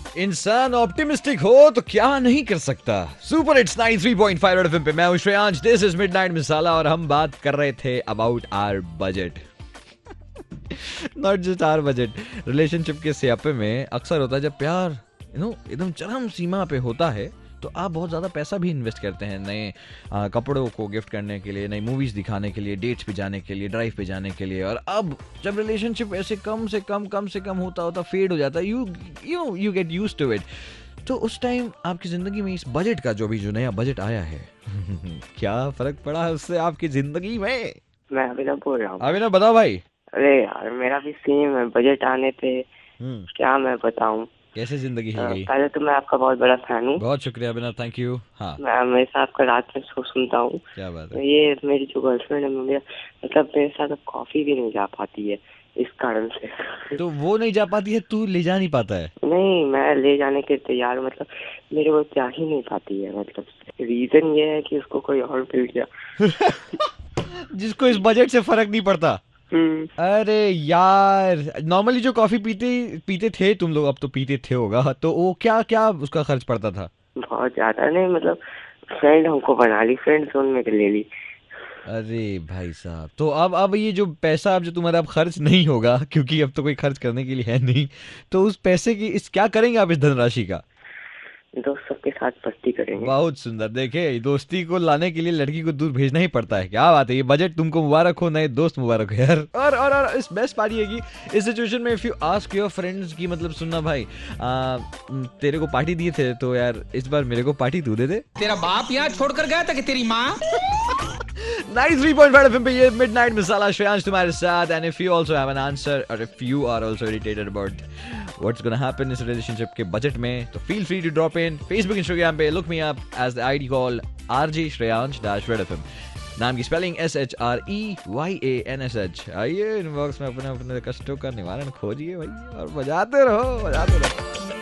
इंसान ऑप्टिमिस्टिक हो तो क्या नहीं कर सकता। सुपर हिट्स 93.5 रेड एफएम पे मैं हूं Shreyansh, this is midnight masala और हम बात कर रहे थे about our budget. Not just our budget. Relationship के स्यापे में अक्सर होता है जब प्यार एकदम चरम सीमा पे होता है तो आप बहुत ज़्यादा पैसा भी इन्वेस्ट करते हैं नए कपड़ों को गिफ्ट करने के लिए, नई मूवीज़ दिखाने के लिए, डेट्स पे जाने के लिए, ड्राइव पे जाने के लिए। और अब जब रिलेशनशिप ऐसे कम से कम होता फेड हो जाता है, you get used to it. तो उस टाइम आपकी ज़िंदगी में इस बजट का जो नया बजट आया है क्या फ़र्क पड़ा है उससे आपकी ज़िंदगी में? मैं अभिनव बोल रहा हूँ। अभिनव बताओ भाई। अरे यार मेरा भी सेम है, बजट आने पे क्या मैं बताऊँ। कैसे जिंदगी हो गई? पहले तो मैं आपका बहुत बड़ा फैन हूँ। बहुत शुक्रिया अभिनव, थैंक यू। हाँ, मैं हमेशा आपका रात में शो सुनता हूँ। क्या बात तो है। ये मेरी जो गर्लफ्रेंड है मतलब मेरे साथ कॉफी भी नहीं जा पाती है इस कारण से। तो वो नहीं जा पाती है, तू ले जा नहीं पाता है? नहीं, मैं ले जाने के तैयार, मतलब मेरे को जा ही नहीं पाती है। मतलब रीजन ये है कि उसको कोई और मिल गया। जिसको इस बजट से फर्क नहीं पड़ता। अरे यार, नॉर्मली जो कॉफी पीते थे तुम लोग, अब तो पीते थे होगा, तो वो क्या क्या उसका खर्च पड़ता था? बहुत ज्यादा नहीं, मतलब फ्रेंड हमको बना ली, फ्रेंड जोन में ले ली। अरे भाई साहब, तो अब ये जो पैसा अब जो तुम्हारा अब खर्च नहीं होगा, क्योंकि अब तो कोई खर्च करने के लिए है नहीं, तो उस पैसे की इस क्या करेंगे आप इस धनराशि का? दोस्त सबके साथ मस्ती करेंगे। बहुत सुंदर। देखे, दोस्ती को लाने के लिए लड़की को दूर भेजना ही पड़ता है। क्या बात है, ये बजट तुमको मुबारक हो, नए दोस्त मुबारक हो यार। और इस बेस्ट पार्टी है कि इस सिचुएशन में if you ask your friends की मतलब सुनना भाई, तेरे को पार्टी दिए थे तो यार इस बार मेरे को पार्टी तू दे दे। तेरा बाप यहाँ छोड़कर गया था कि तेरी माँ? 93.5 FM पे ये मिडनाइट मसाला, श्रेयांश तुम्हारे साथ। And if you also have an answer और if you are also irritated about what's gonna happen इस रिलेशनशिप के बजट में, तो feel free to drop in Facebook Instagram पे, look me up as the ID call RJ Shreyansh-Red FM। नाम की spelling SHREYANSH। आइए inbox में अपने अपने कष्टों का निवारण खोजिए भाई और बजाते रहो।